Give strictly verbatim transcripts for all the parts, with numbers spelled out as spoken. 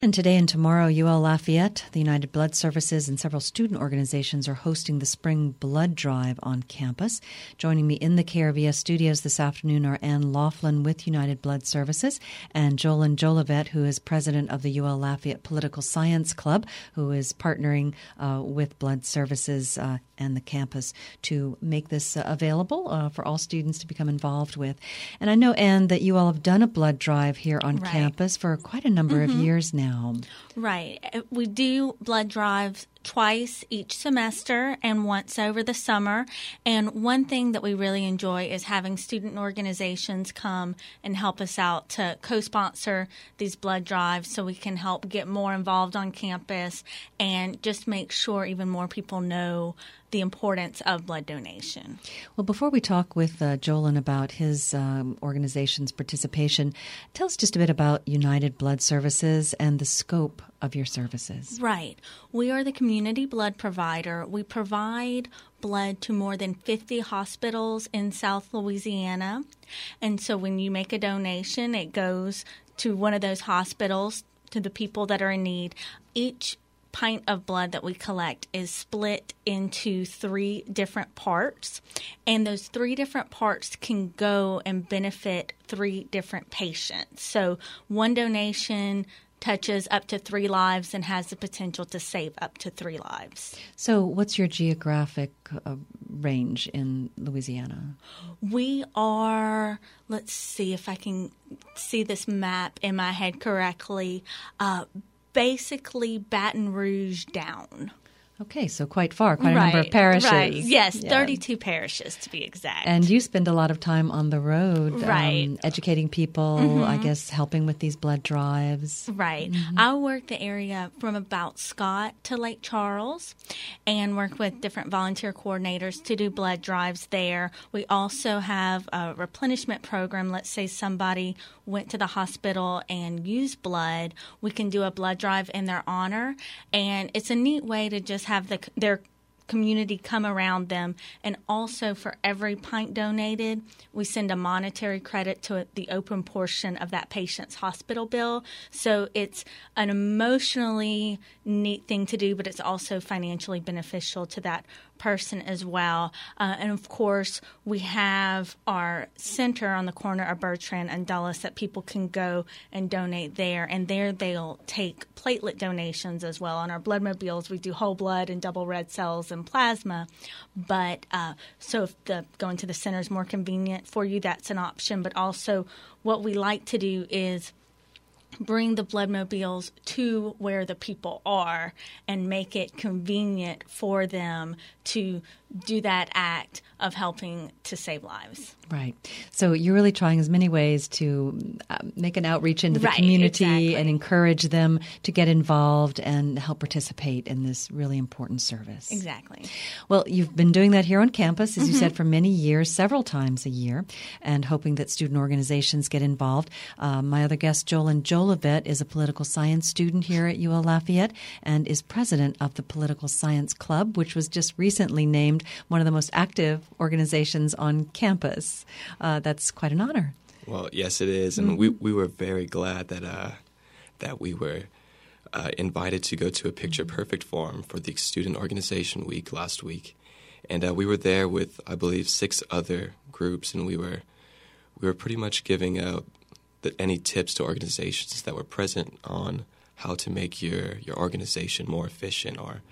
And today and tomorrow, U L Lafayette, the United Blood Services, and several student organizations are hosting the Spring Blood Drive on campus. Joining me in the K R V S studios this afternoon are Ann Laughlin with United Blood Services and Jolyn Jolivet, who is president of the U L Lafayette Political Science Club, who is partnering uh, with Blood Services uh, and the campus to make this uh, available uh, for all students to become involved with. And I know, Ann, that you all have done a blood drive here on right. campus for quite a number mm-hmm. of years now. Right. We do blood drives twice each semester and once over the summer. And one thing that we really enjoy is having student organizations come and help us out to co-sponsor these blood drives so we can help get more involved on campus and just make sure even more people know the importance of blood donation. Well, before we talk with uh, Jolyn about his um, organization's participation, tell us just a bit about United Blood Services and the scope of your services. Right. We are the community blood provider. We provide blood to more than fifty hospitals in South Louisiana. And so when you make a donation, it goes to one of those hospitals, to the people that are in need. Each pint of blood that we collect is split into three different parts, and those three different parts can go and benefit three different patients. So one donation touches up to three lives and has the potential to save up to three lives. So what's your geographic uh, range in Louisiana? We are, let's see if I can see this map in my head correctly, uh, basically Baton Rouge down. Okay, so quite far, quite a right, number of parishes. Right, yes, yeah. thirty-two parishes to be exact. And you spend a lot of time on the road, right. um, educating people, mm-hmm. I guess helping with these blood drives. Right. Mm-hmm. I work the area from about Scott to Lake Charles and work with different volunteer coordinators to do blood drives there. We also have a replenishment program. Let's say somebody went to the hospital and used blood. We can do a blood drive in their honor, and it's a neat way to just have the, their community come around them. And also for every pint donated, we send a monetary credit to the open portion of that patient's hospital bill. So it's an emotionally neat thing to do, but it's also financially beneficial to that person as well. Uh, and of course, we have our center on the corner of Bertrand and Dulles that people can go and donate there. And there they'll take platelet donations as well. On our blood mobiles, we do whole blood and double red cells and plasma. But uh, so if the going to the center is more convenient for you, that's an option. But also what we like to do is bring the blood mobiles to where the people are and make it convenient for them to do that act of helping to save lives. Right. So you're really trying as many ways to uh, make an outreach into the right, community exactly. and encourage them to get involved and help participate in this really important service. Exactly. Well, you've been doing that here on campus, as mm-hmm. you said, for many years, several times a year, and hoping that student organizations get involved. Uh, my other guest, Jolyn Jolivet, is a political science student here at U L Lafayette and is president of the Political Science Club, which was just recently named one of the most active organizations on campus. Uh, that's quite an honor. Well, yes, it is, and mm-hmm. we we were very glad that uh, that we were uh, invited to go to a Picture Perfect forum for the Student Organization Week last week, and uh, we were there with, I believe, six other groups, and we were we were pretty much giving out the, any tips to organizations that were present on how to make your your organization more efficient or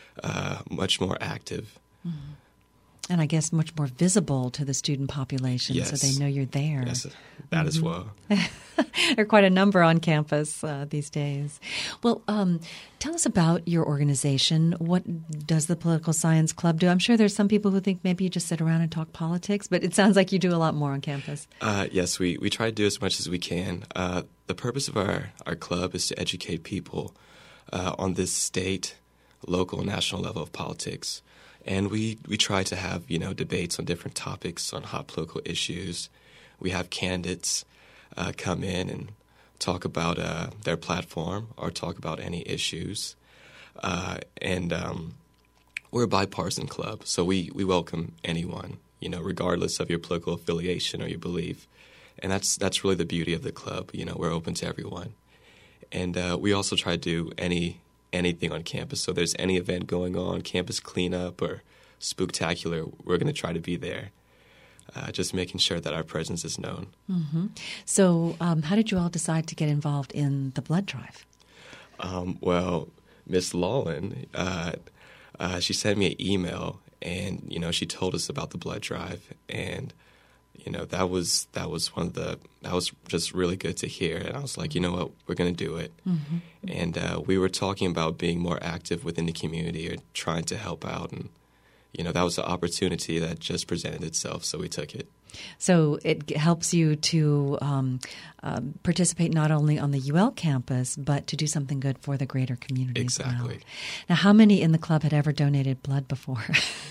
uh, much more active. Mm-hmm. And I guess much more visible to the student population, yes. so they know you're there. Yes, that mm-hmm. as well. There are quite a number on campus uh, these days. Well, um, tell us about your organization. What does the Political Science Club do? I'm sure there's some people who think maybe you just sit around and talk politics, but it sounds like you do a lot more on campus. Uh, yes, we, we try to do as much as we can. Uh, the purpose of our, our club is to educate people uh, on this state, local, and national level of politics. And we, we try to have, you know, debates on different topics, on hot political issues. We have candidates uh, come in and talk about uh, their platform or talk about any issues. Uh, and um, we're a bipartisan club, so we, we welcome anyone, you know, regardless of your political affiliation or your belief. And that's that's really the beauty of the club. You know, we're open to everyone. And uh, we also try to do any anything on campus. So there's any event going on, campus cleanup or spooktacular, we're going to try to be there. Uh, just making sure that our presence is known. Mm-hmm. So um, how did you all decide to get involved in the blood drive? Um, well, Miss Lawlin, uh, uh, she sent me an email, and, you know, she told us about the blood drive. And, you know, that was that was one of the, that was just really good to hear. And I was like, you know what, we're going to do it. Mm-hmm. And uh, we were talking about being more active within the community or trying to help out, and you know, that was an opportunity that just presented itself, so we took it. So it helps you to um, uh, participate not only on the U L campus, but to do something good for the greater community exactly. as well. Now, how many in the club had ever donated blood before?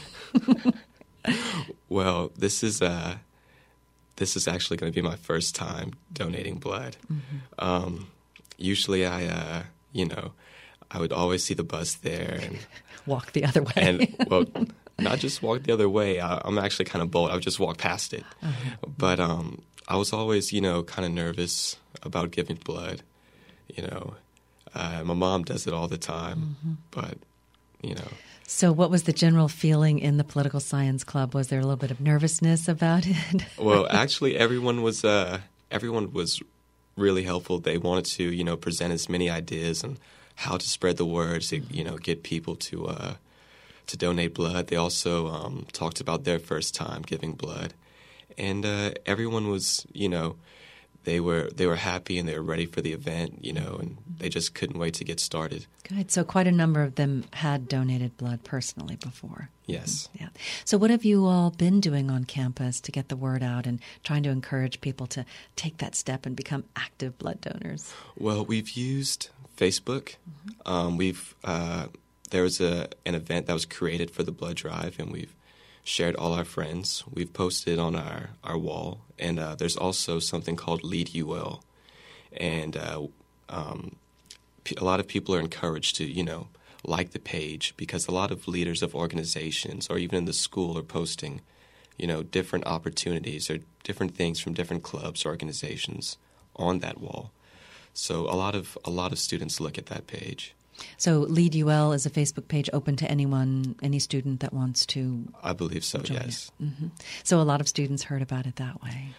Well, this is uh, this is actually going to be my first time donating blood. Mm-hmm. Um, usually I, uh, you know, I would always see the bus there and walk the other way. And, well, not just walk the other way. I, I'm actually kind of bold. I would just walk past it. Uh-huh. But um, I was always, you know, kind of nervous about giving blood. You know, uh, my mom does it all the time. Mm-hmm. But, you know. So what was the general feeling in the political science club? Was there a little bit of nervousness about it? Well, actually, everyone was uh, everyone was really helpful. They wanted to, you know, present as many ideas and how to spread the word to, you know, get people to uh, to donate blood. They also um, talked about their first time giving blood, and uh, everyone was, you know, they were they were happy and they were ready for the event, you know, and they just couldn't wait to get started. Good. So quite a number of them had donated blood personally before. Yes. Mm-hmm. Yeah. So what have you all been doing on campus to get the word out and trying to encourage people to take that step and become active blood donors? Well, we've used Facebook. Mm-hmm. Um, we've uh, there was a an event that was created for the blood drive, and we've shared all our friends. We've posted on our, our wall, and uh, there's also something called Lead U L, and uh, um, a lot of people are encouraged to, you know, like the page, because a lot of leaders of organizations or even in the school are posting, you know, different opportunities or different things from different clubs or organizations on that wall. So a lot of a lot of students look at that page. So Lead U L is a Facebook page open to anyone, any student that wants to I believe so, join yes. Mm-hmm. So a lot of students heard about it that way.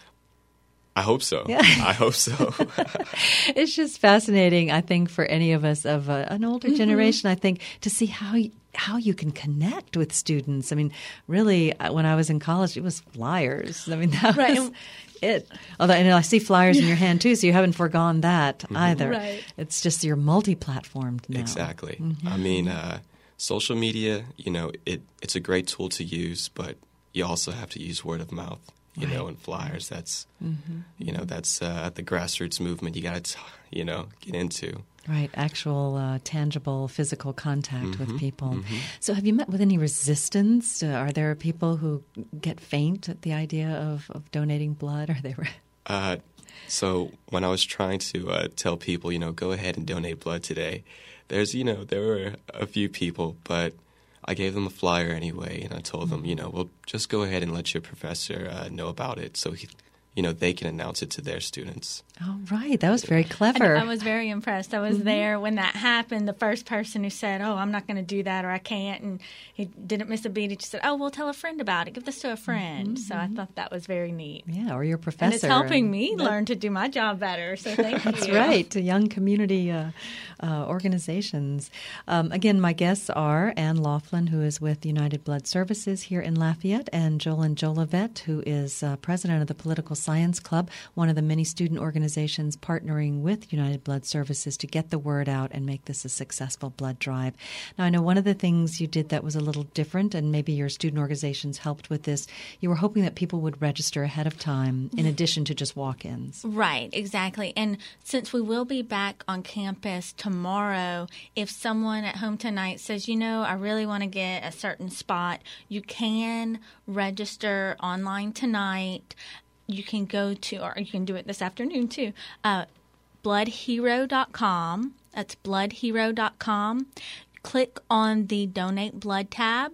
I hope so. Yeah. I hope so. It's just fascinating, I think, for any of us of a, an older mm-hmm. generation, I think, to see how you, how you can connect with students. I mean, really, when I was in college, it was flyers. I mean, that right. was it. Although, and I see flyers in your hand, too, so you haven't forgone that mm-hmm. either. Right. It's just you're multi-platformed now. Exactly. Mm-hmm. I mean, uh, social media, you know, it it's a great tool to use, but you also have to use word of mouth. You right. know, and flyers, that's, mm-hmm. you know, that's uh, the grassroots movement you got to, you know, get into. Right, actual, uh, tangible, physical contact mm-hmm. with people. Mm-hmm. So have you met with any resistance? Uh, are there people who get faint at the idea of, of donating blood? Are they? Re- uh, so when I was trying to uh, tell people, you know, go ahead and donate blood today, there's, you know, there were a few people, but I gave them a flyer anyway, and I told them, you know, well, just go ahead and let your professor uh, know about it, so he, you know, they can announce it to their students. Oh, right. That was very clever. I, I was very impressed. I was mm-hmm. there when that happened. The first person who said, oh, I'm not going to do that, or I can't, and he didn't miss a beat. He just said, oh, well, tell a friend about it. Give this to a friend. Mm-hmm. So I thought that was very neat. Yeah, or your professor. And it's helping me that, learn to do my job better, so thank That's you. That's right, to young community uh, uh, organizations. Um, again, my guests are Ann Laughlin, who is with United Blood Services here in Lafayette, and Jolyn Jolivet, who is uh, president of the Political Science Club, one of the many student organizations partnering with United Blood Services to get the word out and make this a successful blood drive. Now, I know one of the things you did that was a little different, and maybe your student organizations helped with this, you were hoping that people would register ahead of time in addition to just walk-ins. Right, exactly. And since we will be back on campus tomorrow, if someone at home tonight says, you know, I really want to get a certain spot, you can register online tonight. You can go to, or you can do it this afternoon too, uh, blood hero dot com. That's blood hero dot com. Click on the Donate Blood tab,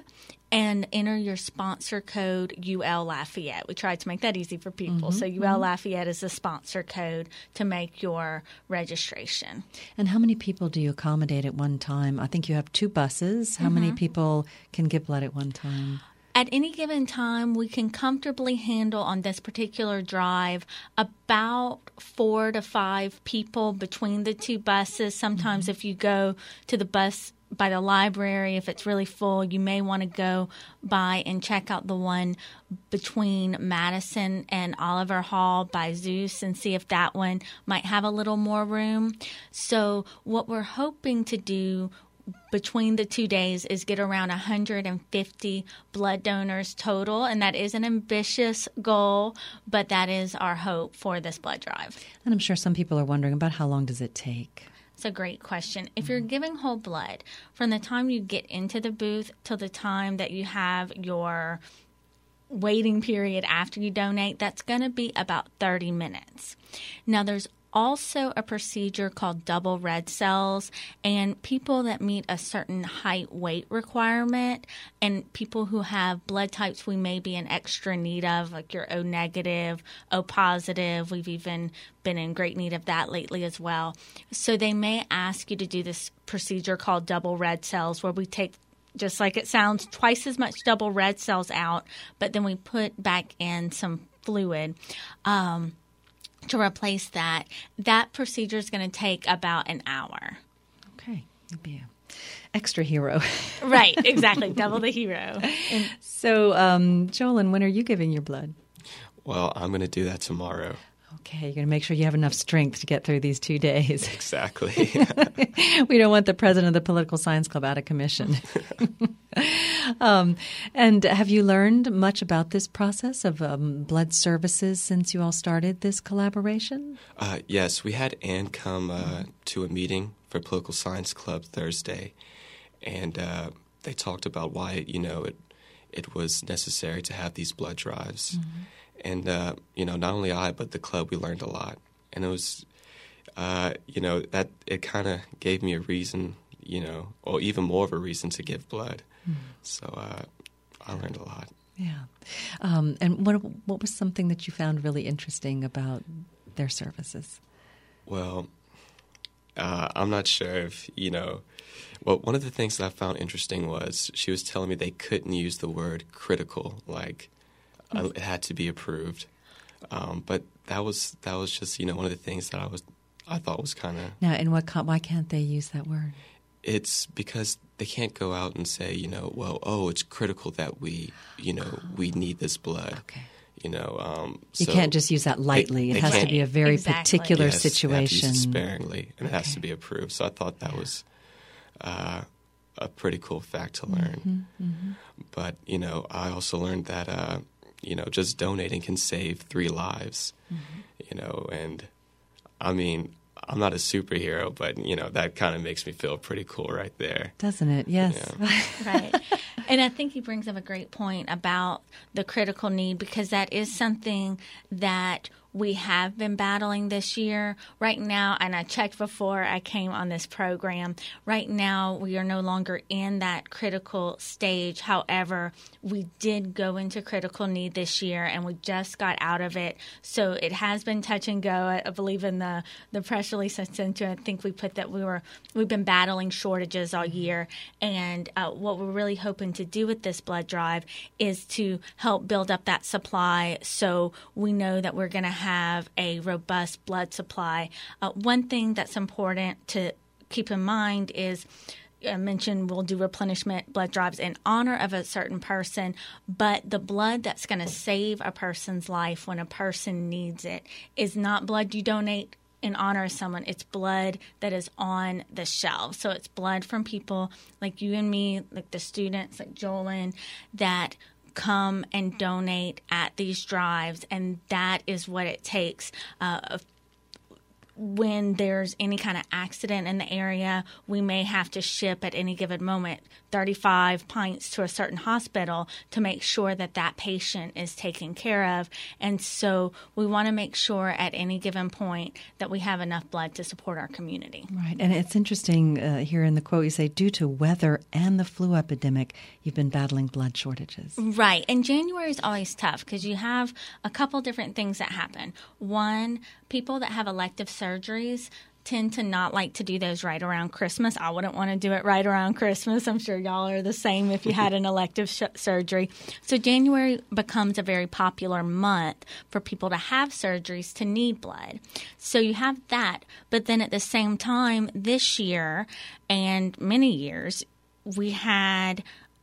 and enter your sponsor code U L Lafayette. We tried to make that easy for people. Mm-hmm, so U L mm-hmm. Lafayette is the sponsor code to make your registration. And how many people do you accommodate at one time? I think you have two buses. How mm-hmm. many people can give blood at one time? At any given time, we can comfortably handle on this particular drive about four to five people between the two buses. Sometimes mm-hmm. if you go to the bus by the library, if it's really full, you may want to go by and check out the one between Madison and Oliver Hall by Zeus and see if that one might have a little more room. So what we're hoping to do between the two days is get around one hundred fifty blood donors total, and that is an ambitious goal, but that is our hope for this blood drive. And I'm sure some people are wondering about how long does it take? It's a great question. If you're giving whole blood, from the time you get into the booth till the time that you have your waiting period after you donate, that's going to be about thirty minutes. Now, there's also a procedure called double red cells, and people that meet a certain height weight requirement and people who have blood types we may be in extra need of, like your O negative, O positive. We've even been in great need of that lately as well. So they may ask you to do this procedure called double red cells, where we take, just like it sounds, twice as much double red cells out, but then we put back in some fluid Um to replace that. That procedure is going to take about an hour. Okay. You'll be an extra hero. Right. Exactly. Double the hero. And so, um, Jolyn, when are you giving your blood? Well, I'm going to do that tomorrow. Okay. You're going to make sure you have enough strength to get through these two days. Exactly. We don't want the president of the Political Science Club out of commission. um, and have you learned much about this process of um, blood services since you all started this collaboration? Uh, yes, we had Ann come uh, to a meeting for Political Science Club Thursday, and uh, they talked about why, you know, it it was necessary to have these blood drives. Mm-hmm. And, uh, you know, not only I, but the club, we learned a lot. And it was, uh, you know, that it kind of gave me a reason, you know, or even more of a reason to give blood. Mm. So uh, I learned a lot. Yeah. Um, and what what was something that you found really interesting about their services? Well, uh, I'm not sure if, you know, well, one of the things that I found interesting was she was telling me they couldn't use the word critical, like, Uh, it had to be approved, um, but that was that was just, you know, one of the things that I was I thought was kind of. Now, and what why can't they use that word? It's because they can't go out and say, you know, well, oh, it's critical that we, you know, oh. we need this blood. Okay. You know, um, you so can't just use that lightly. They, it they has to be a very exactly. particular yes, situation. They have to use it sparingly, and okay. it has to be approved. So I thought that yeah. was uh, a pretty cool fact to learn. Mm-hmm, mm-hmm. But you know, I also learned that. Uh, You know, just donating can save three lives, mm-hmm. you know, and I mean, I'm not a superhero, but, you know, that kind of makes me feel pretty cool right there. Doesn't it? Yes. Yeah. Right. And I think he brings up a great point about the critical need, because that is something that we have been battling this year. Right now, and I checked before I came on this program, right now we are no longer in that critical stage. However, we did go into critical need this year, and we just got out of it. So it has been touch and go. I believe in the, the press release I sent you, I think we put that we were, we've been battling shortages all year. And uh, what we're really hoping to do with this blood drive is to help build up that supply, so we know that we're going to have a robust blood supply. Uh, one thing that's important to keep in mind is, I mentioned we'll do replenishment blood drives in honor of a certain person, but the blood that's going to save a person's life when a person needs it is not blood you donate in honor of someone. It's blood that is on the shelf. So it's blood from people like you and me, like the students, like Jolyn, that come and donate at these drives, and that is what it takes. Uh, when there's any kind of accident in the area, we may have to ship at any given moment thirty-five pints to a certain hospital to make sure that that patient is taken care of. And so we want to make sure at any given point that we have enough blood to support our community. Right. And it's interesting uh, here in the quote you say, due to weather and the flu epidemic, you've been battling blood shortages. Right. And January is always tough because you have a couple different things that happen. One, people that have elective surgeries tend to not like to do those right around Christmas. I wouldn't want to do it right around Christmas. I'm sure y'all are the same if you had an elective sh- surgery. So January becomes a very popular month for people to have surgeries to need blood. So you have that. But then at the same time, this year and many years, we had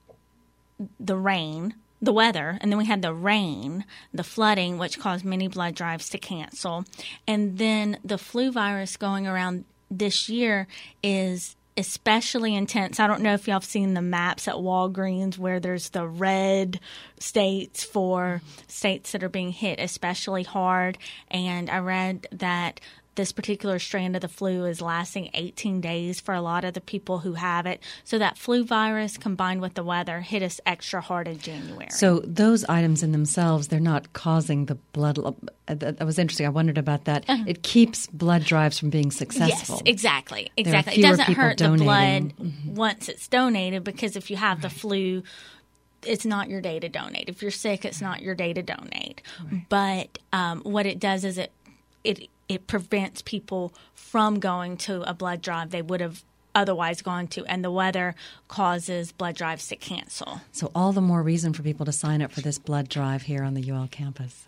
the rain, the weather, and then we had the rain, the flooding, which caused many blood drives to cancel. And then the flu virus going around this year is especially intense. I don't know if y'all have seen the maps at Walgreens where there's the red states for states that are being hit especially hard. And I read that this particular strand of the flu is lasting eighteen days for a lot of the people who have it. So that flu virus combined with the weather hit us extra hard in January. So those items in themselves, they're not causing the blood. That was interesting. I wondered about that. Uh-huh. It keeps blood drives from being successful. Yes, exactly. Exactly. It doesn't hurt donating. the blood mm-hmm. once it's donated, because if you have right. the flu, it's not your day to donate. If you're sick, it's not your day to donate. Right. But um, what it does is it it it prevents people from going to a blood drive they would have otherwise gone to, and the weather causes blood drives to cancel. So all the more reason for people to sign up for this blood drive here on the U L campus.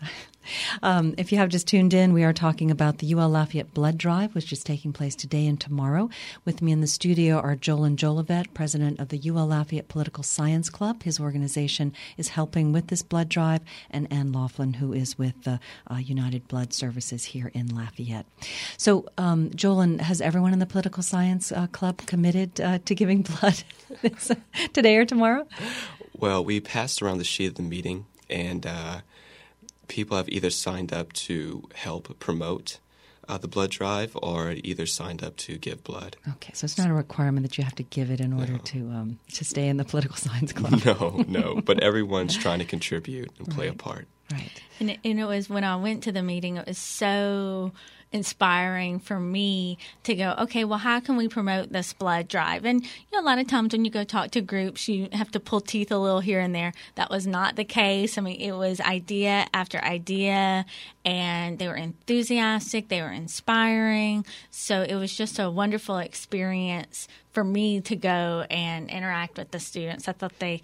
Um, if you have just tuned in, we are talking about the U L Lafayette Blood Drive, which is taking place today and tomorrow. With me in the studio are Jolan Jolivet, president of the U L Lafayette Political Science Club. His organization is helping with this blood drive, and Ann Laughlin, who is with the uh, United Blood Services here in Lafayette. So, um, Jolan, has everyone in the Political Science uh, Club committed uh, to giving blood today or tomorrow? Well, we passed around the sheet at the meeting, and uh, people have either signed up to help promote uh, the blood drive or either signed up to give blood. Okay, so it's not a requirement that you have to give it in order no. to um, to stay in the Political Science Club. No, no, but everyone's trying to contribute and play right. a part. Right. And it, and it was when I went to the meeting, it was so inspiring for me to go, okay, well, how can we promote this blood drive? And you know, a lot of times when you go talk to groups, you have to pull teeth a little here and there. That was not the case. I mean, it was idea after idea, and they were enthusiastic, they were inspiring. So it was just a wonderful experience for me to go and interact with the students. I thought they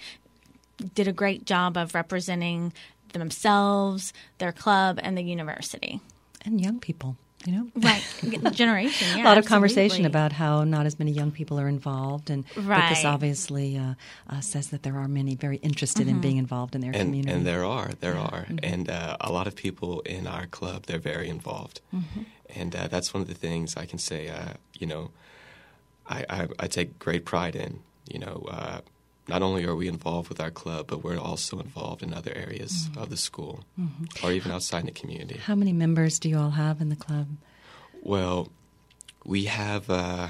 did a great job of representing themselves, their club, and the university. And young people. You know, right, generation. Yeah, a lot of absolutely. Conversation about how not as many young people are involved, and right. but this obviously uh, uh, says that there are many very interested mm-hmm. in being involved in their and, community. And there are, there yeah. are, mm-hmm. and uh, a lot of people in our club, they're very involved, mm-hmm. and uh, that's one of the things I can say. Uh, you know, I, I, I take great pride in. You know. Uh, Not only are we involved with our club, but we're also involved in other areas mm-hmm. of the school mm-hmm. or even outside the community. How many members do you all have in the club? Well, we have uh,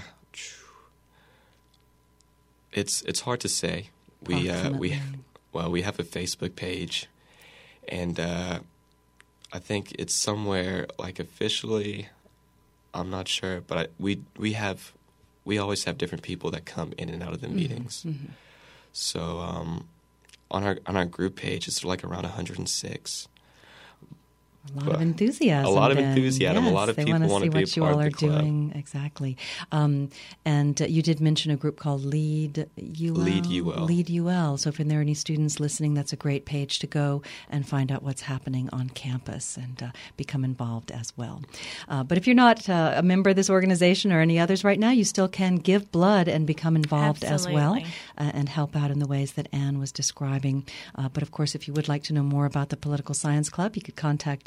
it's it's hard to say. We uh, we well we have a Facebook page, and uh, I think it's somewhere like officially. I'm not sure, but I, we we have we always have different people that come in and out of the meetings. Mm-hmm. So um, on our on our group page, it's like around one hundred six. A lot but of enthusiasm. A lot of then. enthusiasm. Yes, a lot of people want to be a part of the club. They want to see what you all are doing. Exactly. Um, and uh, you did mention a group called Lead U L. Lead U L. Lead U L. So if there are any students listening, that's a great page to go and find out what's happening on campus and uh, become involved as well. Uh, but if you're not uh, a member of this organization or any others right now, you still can give blood and become involved Absolutely. as well uh, and help out in the ways that Ann was describing. Uh, but of course, if you would like to know more about the Political Science Club, you could contact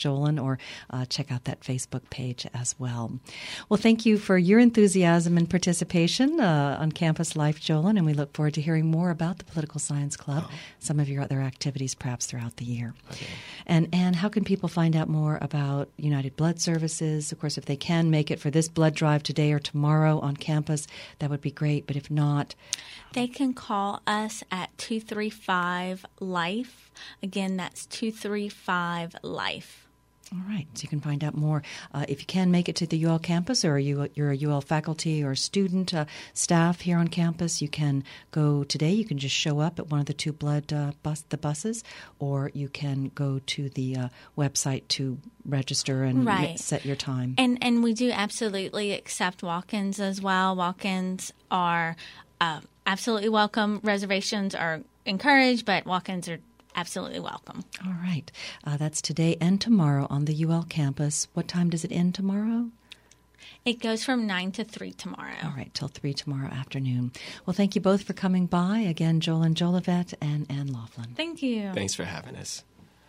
Jolin, or uh, check out that Facebook page as well. Well, thank you for your enthusiasm and participation uh, on Campus Life, Jolin, and we look forward to hearing more about the Political Science Club, oh. some of your other activities perhaps throughout the year. Okay. And, and how can people find out more about United Blood Services? Of course, if they can make it for this blood drive today or tomorrow on campus, that would be great. But if not, they can call us at two three five LIFE. Again, that's two three five LIFE. All right. So you can find out more. Uh, if you can make it to the U L campus, or you, you're a U L faculty or student, uh, staff here on campus, you can go today. You can just show up at one of the two blood uh, bus, the buses, or you can go to the uh, website to register and right. set your time. And and we do absolutely accept walk-ins as well. Walk-ins are uh, absolutely welcome. Reservations are encouraged, but walk-ins are absolutely welcome. All right. Uh, that's today and tomorrow on the U L campus. What time does it end tomorrow? It goes from nine to three tomorrow. All right, till three tomorrow afternoon. Well, thank you both for coming by. Again, Jolin Jolivet and Ann Laughlin. Thank you. Thanks for having us.